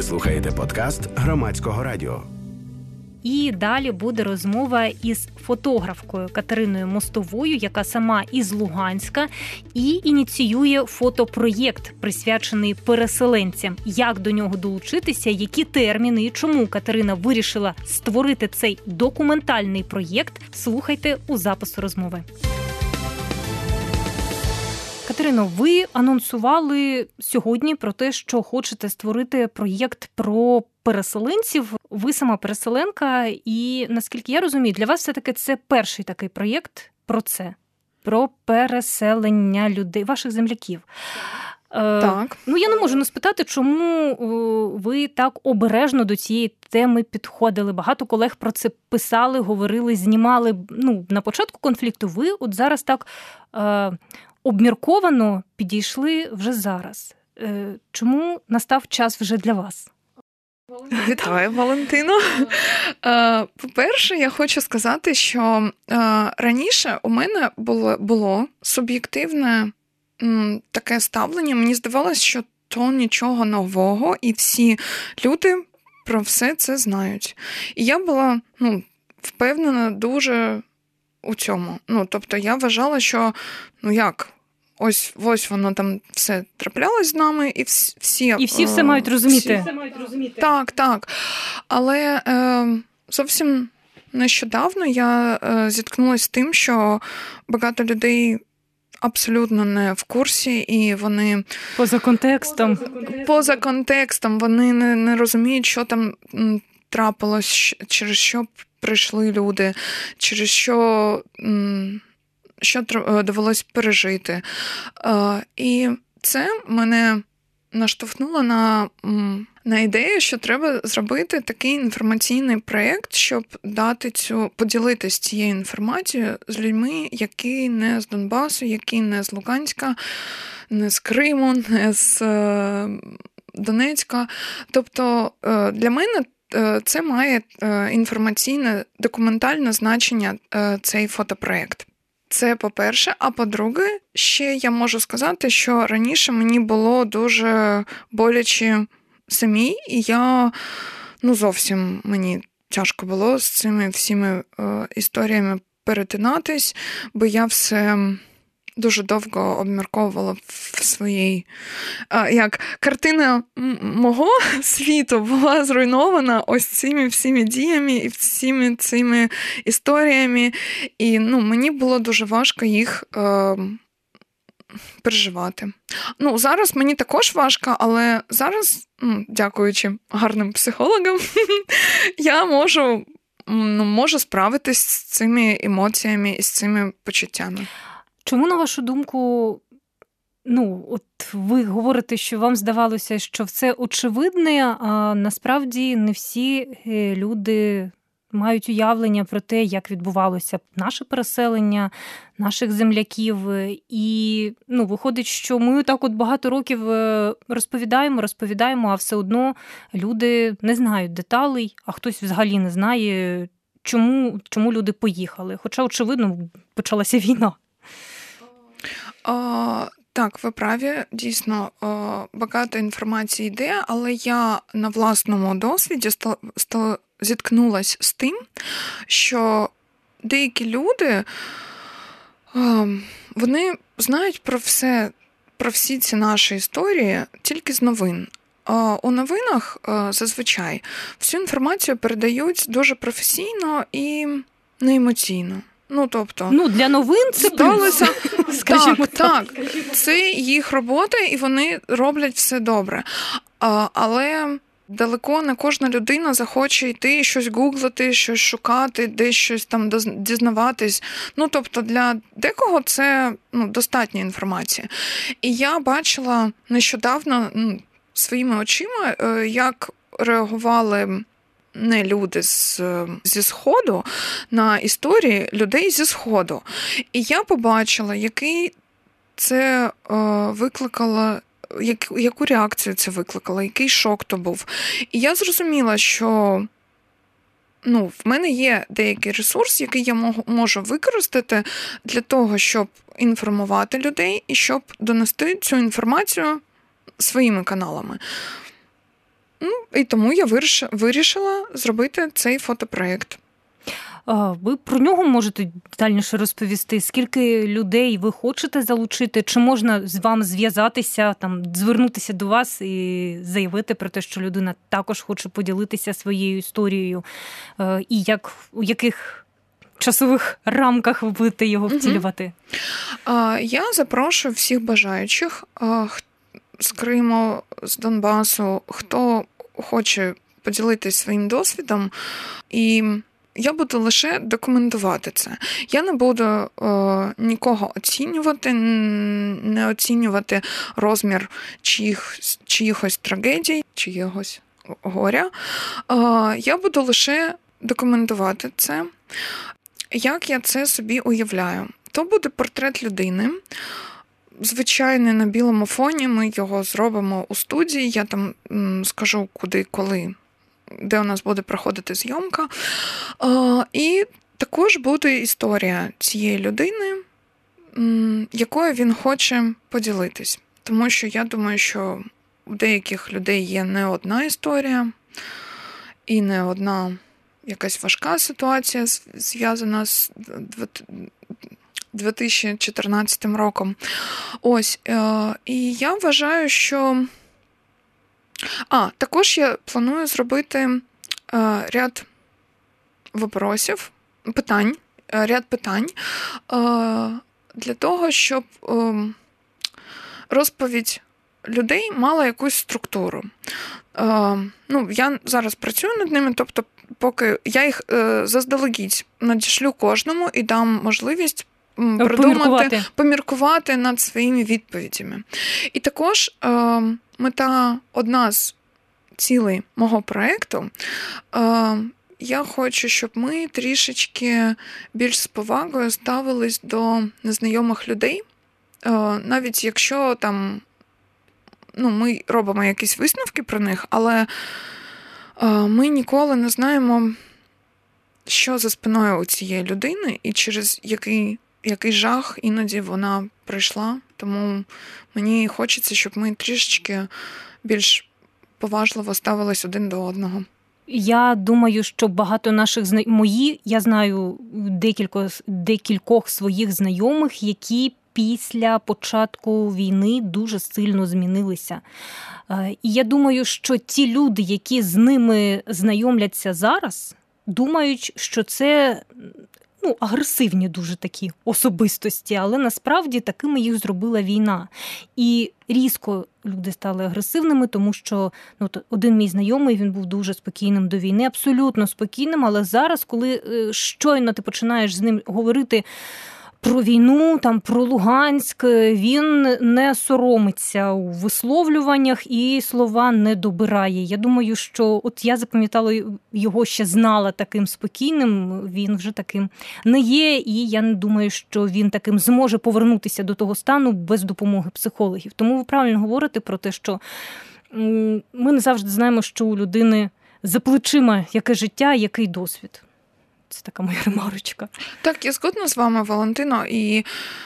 Ви слухаєте подкаст Громадського радіо. І далі буде розмова із фотографкою Катериною Мостовою, яка сама із Луганська, і ініціює фотопроєкт, присвячений переселенцям. Як до нього долучитися, які терміни і чому Катерина вирішила створити цей документальний проєкт, слухайте у запису розмови. Катерино, ви анонсували сьогодні про те, що хочете створити проєкт про переселенців. Ви сама переселенка, і, наскільки я розумію, для вас все-таки це перший такий проєкт про це, про переселення людей, ваших земляків. Так. Я не можу не спитати, чому ви так обережно до цієї теми підходили. Багато колег про це писали, говорили, знімали. На початку конфлікту ви от зараз так обмірковано підійшли вже зараз. Чому настав час вже для вас? Вітаю, Валентино. По-перше, я хочу сказати, що раніше у мене було суб'єктивне таке ставлення. Мені здавалося, що то нічого нового, і всі люди про все це знають. І я була впевнена дуже у цьому. Тобто я вважала, що ось воно там все траплялось з нами, і всі все мають розуміти. Так. Але зовсім нещодавно я зіткнулася з тим, що багато людей абсолютно не в курсі, і вони поза контекстом вони не розуміють, що там трапилось, через що прийшли люди, через що довелось пережити. І це мене наштовхнуло на ідею, що треба зробити такий інформаційний проєкт, щоб поділитися цією інформацією з людьми, які не з Донбасу, які не з Луганська, не з Криму, не з Донецька. Тобто для мене це має інформаційне, документальне значення, цей фотопроєкт. Це по-перше. А по-друге, ще я можу сказати, що раніше мені було дуже боляче самій, і я, зовсім мені тяжко було з цими всіми історіями перетинатись, бо я все дуже довго обмірковувала в своїй... Як картина мого світу була зруйнована ось цими всіми діями і всіми цими історіями. І мені було дуже важко їх переживати. Зараз мені також важко, але зараз, дякуючи гарним психологам, я можу справитись з цими емоціями і з цими почуттями. Чому, на вашу думку, от ви говорите, що вам здавалося, що все очевидне, а насправді не всі люди мають уявлення про те, як відбувалося наше переселення, наших земляків. І, виходить, що ми так от багато років розповідаємо, а все одно люди не знають деталей, а хтось взагалі не знає, чому люди поїхали. Хоча, очевидно, почалася війна. Так, ви праві, дійсно, багато інформації йде, але я на власному досвіді зіткнулася з тим, що деякі люди, вони знають про всі ці наші історії тільки з новин. У новинах зазвичай всю інформацію передають дуже професійно і неемоційно. Для новин це сталося, скажімо так. Це їх робота, і вони роблять все добре. Але далеко не кожна людина захоче йти, щось гуглити, щось шукати, десь щось там дізнаватись. Для декого це достатня інформація. І я бачила нещодавно своїми очима, як реагували не люди зі Сходу на історії людей зі Сходу. І я побачила, який це викликало, яку реакцію це викликало, який шок то був. І я зрозуміла, що в мене є деякий ресурс, який я можу використати для того, щоб інформувати людей і щоб донести цю інформацію своїми каналами. І тому я вирішила зробити цей фотопроєкт. Ви про нього можете детальніше розповісти? Скільки людей ви хочете залучити? Чи можна з вами зв'язатися, звернутися до вас і заявити про те, що людина також хоче поділитися своєю історією? І у яких часових рамках ви будете його втілювати? Я запрошую всіх бажаючих з Криму, з Донбасу, хто хоче поділитися своїм досвідом, і я буду лише документувати це. Я не буду нікого оцінювати, не оцінювати розмір чиїхось трагедій, чиїхось горя. Я буду лише документувати це. Як я це собі уявляю? То буде портрет людини, звичайний на білому фоні, ми його зробимо у студії, я там скажу куди, коли, де у нас буде проходити зйомка. І також буде історія цієї людини, якою він хоче поділитись. Тому що я думаю, що у деяких людей є не одна історія і не одна якась важка ситуація, зв'язана з 2014 роком. Ось. І я вважаю, що... також я планую зробити ряд ряд питань для того, щоб розповідь людей мала якусь структуру. Я зараз працюю над ними, тобто поки я їх заздалегідь надішлю кожному і дам можливість поміркувати над своїми відповідями. І також одна з цілей мого проєкту, я хочу, щоб ми трішечки більш з повагою ставились до незнайомих людей, навіть якщо ми робимо якісь висновки про них, але ми ніколи не знаємо, що за спиною у цієї людини і через який жах іноді вона прийшла. Тому мені хочеться, щоб ми трішечки більш поважливо ставились один до одного. Я думаю, що багато наших я знаю декількох своїх знайомих, які після початку війни дуже сильно змінилися. І я думаю, що ті люди, які з ними знайомляться зараз, думають, що це агресивні дуже такі особистості, але насправді такими їх зробила війна. І різко люди стали агресивними, тому що один мій знайомий, він був дуже спокійним до війни, абсолютно спокійним, але зараз, коли щойно ти починаєш з ним говорити про війну, про Луганськ, він не соромиться у висловлюваннях і слова не добирає. Я думаю, що я запам'ятала його, ще знала таким спокійним, він вже таким не є, і я не думаю, що він таким зможе повернутися до того стану без допомоги психологів. Тому ви правильно говорите про те, що ми не завжди знаємо, що у людини за плечима яке життя, який досвід. Це така моя ремарочка. Так, я згодна з вами, Валентино, і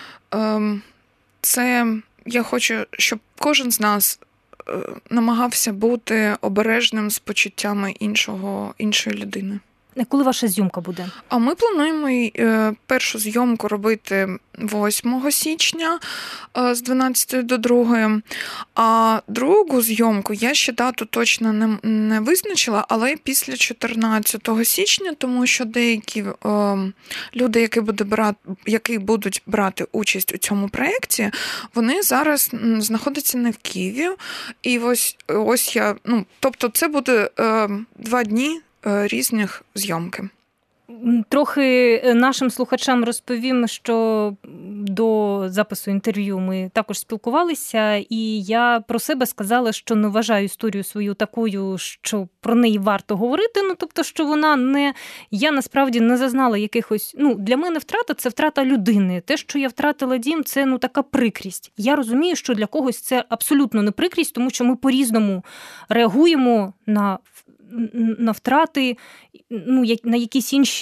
це я хочу, щоб кожен з нас намагався бути обережним з почуттями іншої людини. Коли ваша зйомка буде? А ми плануємо першу зйомку робити 8 січня з 12 до 2. А другу зйомку я ще дату точно не визначила, але після 14 січня, тому що деякі люди, які будуть брати участь у цьому проєкті, вони зараз знаходяться не в Києві. І ось я, тобто це буде 2 дні різних зйомки. Трохи нашим слухачам розповім, що до запису інтерв'ю ми також спілкувалися, і я про себе сказала, що не вважаю історію свою такою, що про неї варто говорити, тобто, що вона я насправді не зазнала якихось, для мене втрата – це втрата людини. Те, що я втратила дім, це така прикрість. Я розумію, що для когось це абсолютно не прикрість, тому що ми по-різному реагуємо на втрати, на якісь інші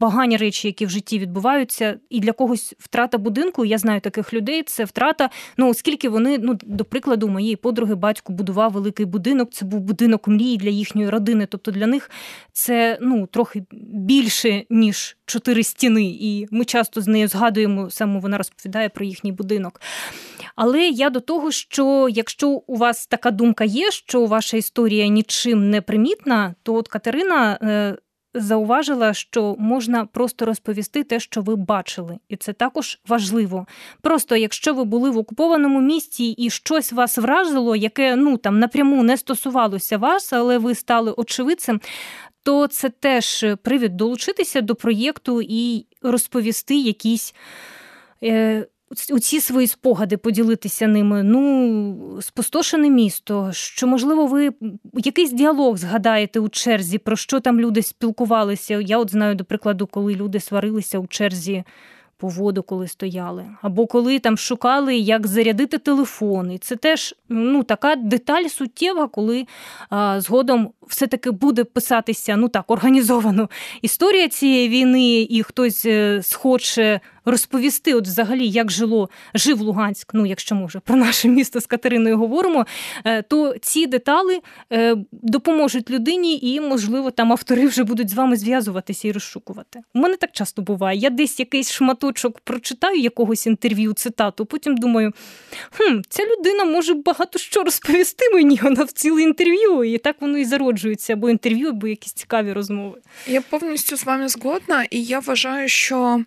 погані речі, які в житті відбуваються, і для когось втрата будинку, я знаю таких людей, це втрата, оскільки вони, до прикладу, моєї подруги батько будував великий будинок, це був будинок мрії для їхньої родини, тобто для них це, трохи більше, ніж 4 стіни, і ми часто з нею згадуємо, саме вона розповідає про їхній будинок. Але я до того, що якщо у вас така думка є, що ваша історія нічим не примітна, то от Катерина зауважила, що можна просто розповісти те, що ви бачили. І це також важливо. Просто якщо ви були в окупованому місті і щось вас вразило, яке напряму не стосувалося вас, але ви стали очевидцем, то це теж привід долучитися до проєкту і розповісти якісь оці свої спогади, поділитися ними. Спустошене місто, що, можливо, ви якийсь діалог згадаєте у черзі, про що там люди спілкувалися. Я знаю, до прикладу, коли люди сварилися у черзі по воду, коли стояли. Або коли там шукали, як зарядити телефон. І це теж така деталь суттєва, коли згодом все-таки буде писатися, організовано історія цієї війни, і хтось схоче розповісти, взагалі, як жив Луганськ, якщо ми вже про наше місто з Катериною говоримо, то ці деталі допоможуть людині і, можливо, там автори вже будуть з вами зв'язуватися і розшукувати. У мене так часто буває. Я десь якийсь шматочок прочитаю якогось інтерв'ю, цитату, потім думаю, ця людина може багато що розповісти мені, вона в ціле інтерв'ю, і так воно і зароджується, або інтерв'ю, або якісь цікаві розмови. Я повністю з вами згодна, і я вважаю, що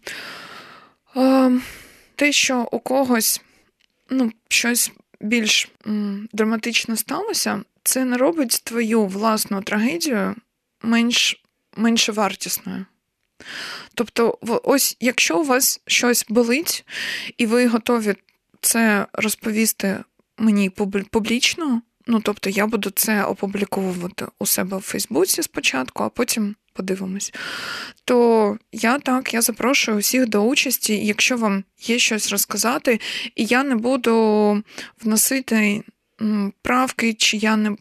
те, що у когось щось більш драматичне сталося, це не робить твою власну трагедію менше вартісною. Тобто, ось якщо у вас щось болить, і ви готові це розповісти мені публічно, тобто я буду це опубліковувати у себе в Фейсбуці спочатку, а потім подивимось, то я запрошую усіх до участі, якщо вам є щось розказати, і я не буду вносити правки, чи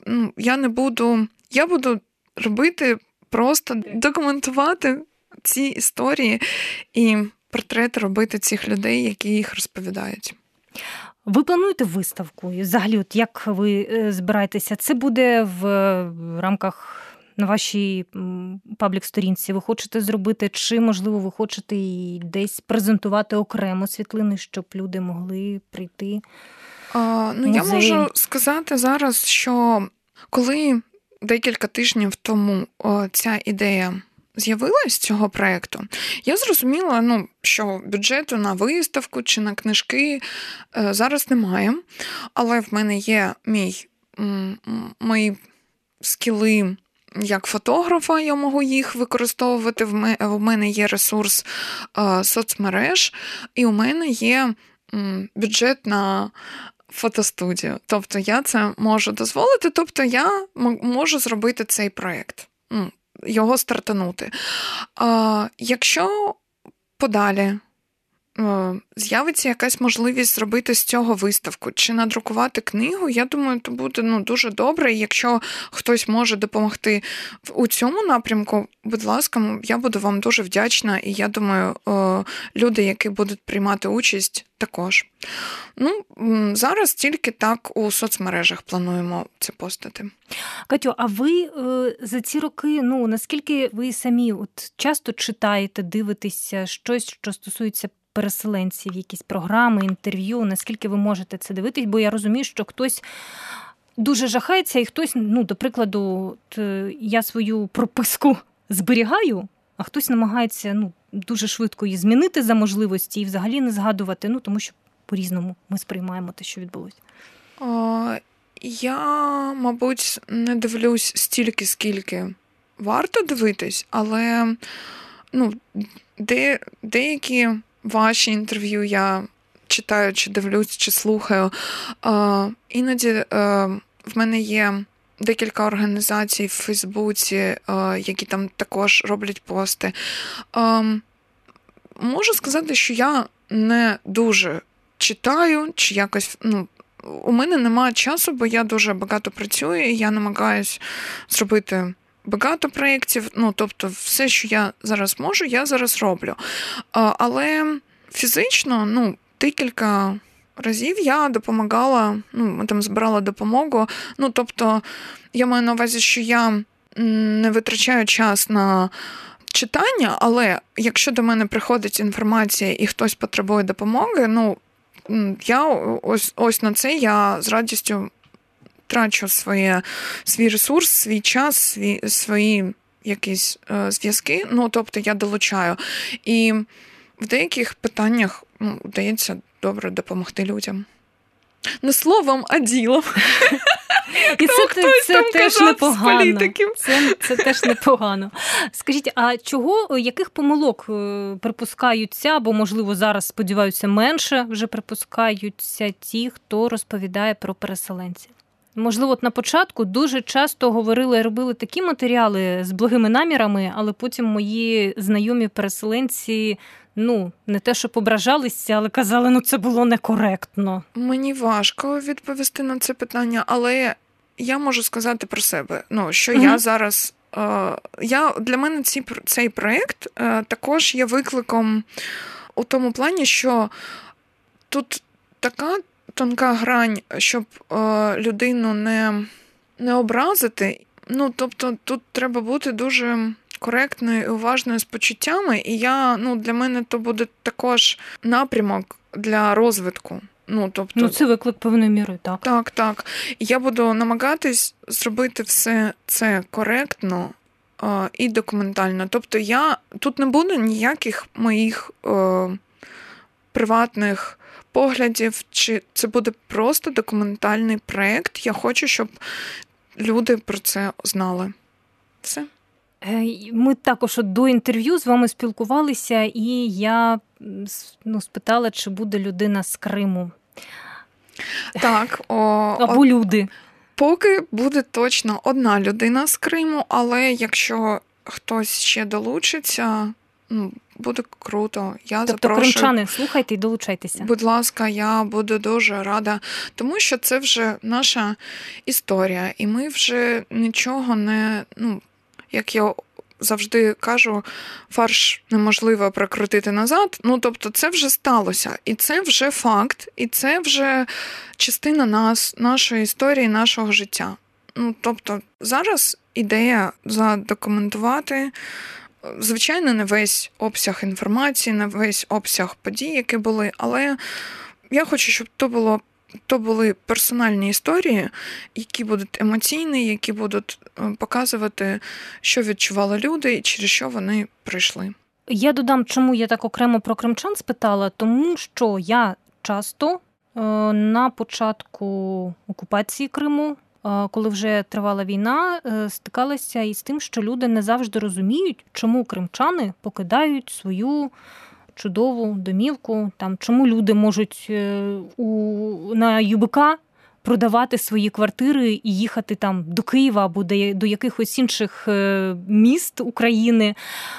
я буду робити, просто документувати ці історії і портрети робити цих людей, які їх розповідають. Ви плануєте виставку? І взагалі, як ви збираєтеся? Це буде в рамках на вашій паблік-сторінці ви хочете зробити, чи, можливо, ви хочете і десь презентувати окремо світлини, щоб люди могли прийти? Я можу сказати зараз, що коли декілька тижнів тому ця ідея з'явилась цього проєкту, я зрозуміла, що бюджету на виставку чи на книжки зараз немає, але в мене є мої скіли як фотографа, я можу їх використовувати, в мене є ресурс соцмереж, і у мене є бюджет на фотостудію. Тобто я це можу дозволити, тобто я можу зробити цей проєкт, його стартанути. Якщо подалі з'явиться якась можливість зробити з цього виставку чи надрукувати книгу, я думаю, то буде дуже добре. Якщо хтось може допомогти у цьому напрямку, будь ласка, я буду вам дуже вдячна, і я думаю, люди, які будуть приймати участь, також. Зараз тільки так у соцмережах плануємо це постати. Катю, а ви за ці роки, наскільки ви самі часто читаєте, дивитеся щось, що стосується переселенців, якісь програми, інтерв'ю, наскільки ви можете це дивитись? Бо я розумію, що хтось дуже жахається, і хтось, до прикладу, я свою прописку зберігаю, а хтось намагається дуже швидко її змінити за можливості і взагалі не згадувати, тому що по-різному ми сприймаємо те, що відбулося. Я, мабуть, не дивлюсь стільки, скільки варто дивитись, але деякі ваші інтерв'ю я читаю, чи дивлюсь, чи слухаю. Іноді в мене є декілька організацій в Фейсбуці, які там також роблять пости. Можу сказати, що я не дуже читаю, чи якось, у мене немає часу, бо я дуже багато працюю, і я намагаюсь зробити багато проєктів, тобто все, що я зараз можу, я зараз роблю. Але фізично, декілька разів я допомагала, ми там збирала допомогу. Тобто, я маю на увазі, що я не витрачаю час на читання, але якщо до мене приходить інформація і хтось потребує допомоги, я ось на це я з радістю трачу свій ресурс, свій час, свої якісь зв'язки, тобто я долучаю. І в деяких питаннях вдається добре допомогти людям. Не словом, а ділом. І це теж непогано. Це теж непогано. Скажіть, а яких помилок припускаються, або, можливо, зараз, сподіваюся, менше вже припускаються ті, хто розповідає про переселенців? Можливо, от на початку дуже часто говорили і робили такі матеріали з благими намірами, але потім мої знайомі переселенці, не те, що ображалися, але казали, це було некоректно. Мені важко відповісти на це питання, але я можу сказати про себе, що я зараз... Для мене цей проєкт також є викликом у тому плані, що тут така тонка грань, щоб людину не образити. Тобто тут треба бути дуже коректною і уважною з почуттями, і для мене то буде також напрямок для розвитку. Це виклик певною мірою, так. Так. Я буду намагатись зробити все це коректно і документально. Тобто тут не буде ніяких моїх приватних поглядів, чи це буде просто документальний проєкт. Я хочу, щоб люди про це знали. Все. Ми також до інтерв'ю з вами спілкувалися, і я спитала, чи буде людина з Криму. Так. Або люди. Поки буде точно одна людина з Криму, але якщо хтось ще долучиться, буде круто. Я запрошую. Кримчани, слухайте і долучайтеся. Будь ласка, я буду дуже рада, тому що це вже наша історія, і ми вже нічого не, як я завжди кажу, фарш неможливо прокрутити назад. Тобто це вже сталося, і це вже факт, і це вже частина нас, нашої історії, нашого життя. Тобто зараз ідея задокументувати, звичайно, не весь обсяг інформації, не весь обсяг подій, які були, але я хочу, щоб то були персональні історії, які будуть емоційні, які будуть показувати, що відчували люди і через що вони пройшли. Я додам, чому я так окремо про кримчан спитала, тому що я часто на початку окупації Криму, коли вже тривала війна, стикалася із тим, що люди не завжди розуміють, чому кримчани покидають свою чудову домівку, чому люди можуть на ЮБК продавати свої квартири і їхати до Києва або до якихось інших міст України.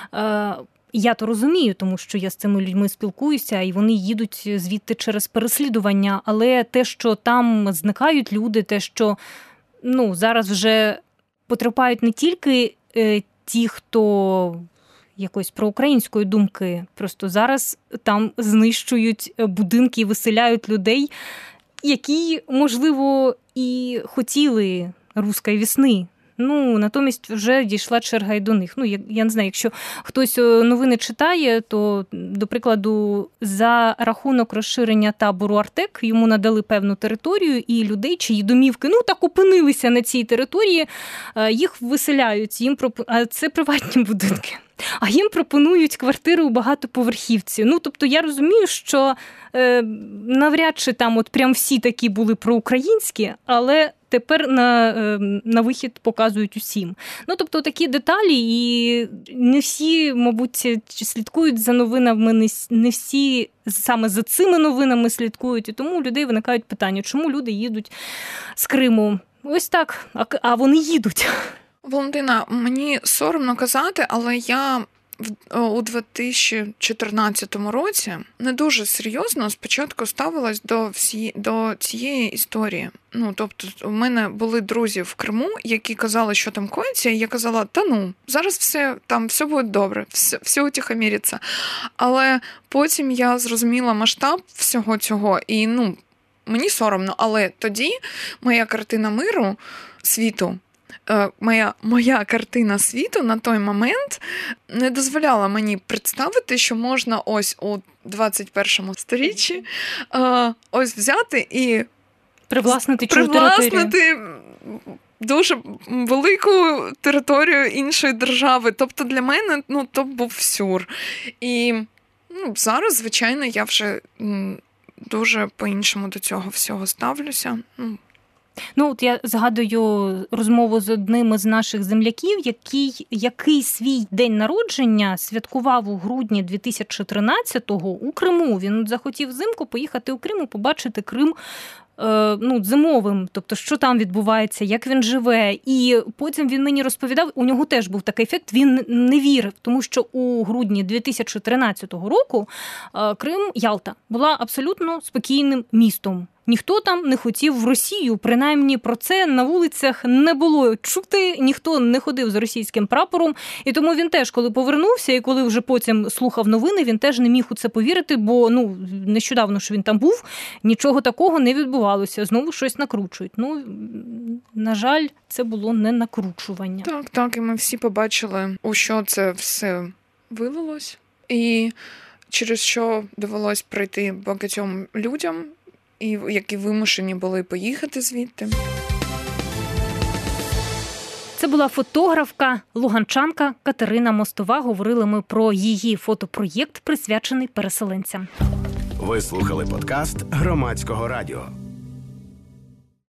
Я то розумію, тому що я з цими людьми спілкуюся, і вони їдуть звідти через переслідування. Але те, що там зникають люди, те, що зараз вже потерпають не тільки ті, хто якоїсь проукраїнської думки, просто зараз там знищують будинки і виселяють людей, які, можливо, і хотіли руської весни. Натомість вже дійшла черга і до них. Я не знаю, якщо хтось новини читає, то, до прикладу, за рахунок розширення табору Артек йому надали певну територію, і людей, чиї домівки, так опинилися на цій території, їх виселяють. А це приватні будинки. А їм пропонують квартири у багатоповерхівці. Тобто я розумію, що навряд чи там прям всі такі були проукраїнські, але тепер на вихід показують усім. Тобто такі деталі, і не всі, мабуть, слідкують за новинами, не всі саме за цими новинами слідкують, і тому у людей виникають питання, чому люди їдуть з Криму. Ось так, а вони їдуть. Валентина, мені соромно казати, але я у 2014 році не дуже серйозно спочатку ставилась до цієї історії. Тобто, у мене були друзі в Криму, які казали, що там коїться, і я казала, зараз все буде добре, все утихомириться. Але потім я зрозуміла масштаб всього цього, і, мені соромно, але тоді моя картина миру, світу, моя картина світу на той момент не дозволяла мені представити, що можна ось у 21 сторіччі ось взяти і привласнити територію. Дуже велику територію іншої держави. Тобто для мене, то був сюр. І зараз, звичайно, я вже дуже по-іншому до цього всього ставлюся. От я згадую розмову з одним із наших земляків, який свій день народження святкував у грудні 2013-го у Криму. Він захотів взимку поїхати у Крим і побачити Крим зимовим, тобто що там відбувається, як він живе. І потім він мені розповідав, у нього теж був такий ефект, він не вірив, тому що у грудні 2013 року Крим, Ялта, була абсолютно спокійним містом. Ніхто там не хотів в Росію, принаймні про це на вулицях не було чути, ніхто не ходив з російським прапором. І тому він теж, коли повернувся і коли вже потім слухав новини, він теж не міг у це повірити, бо нещодавно, що він там був, нічого такого не відбувалося. Знову щось накручують. На жаль, це було не накручування. Так, і ми всі побачили, у що це все вилилось. І через що довелось пройти багатьом людям, і які вимушені були поїхати звідти. Це була фотографка, луганчанка Катерина Мостова. Говорили ми про її фотопроєкт, присвячений переселенцям. Ви слухали подкаст Громадського радіо.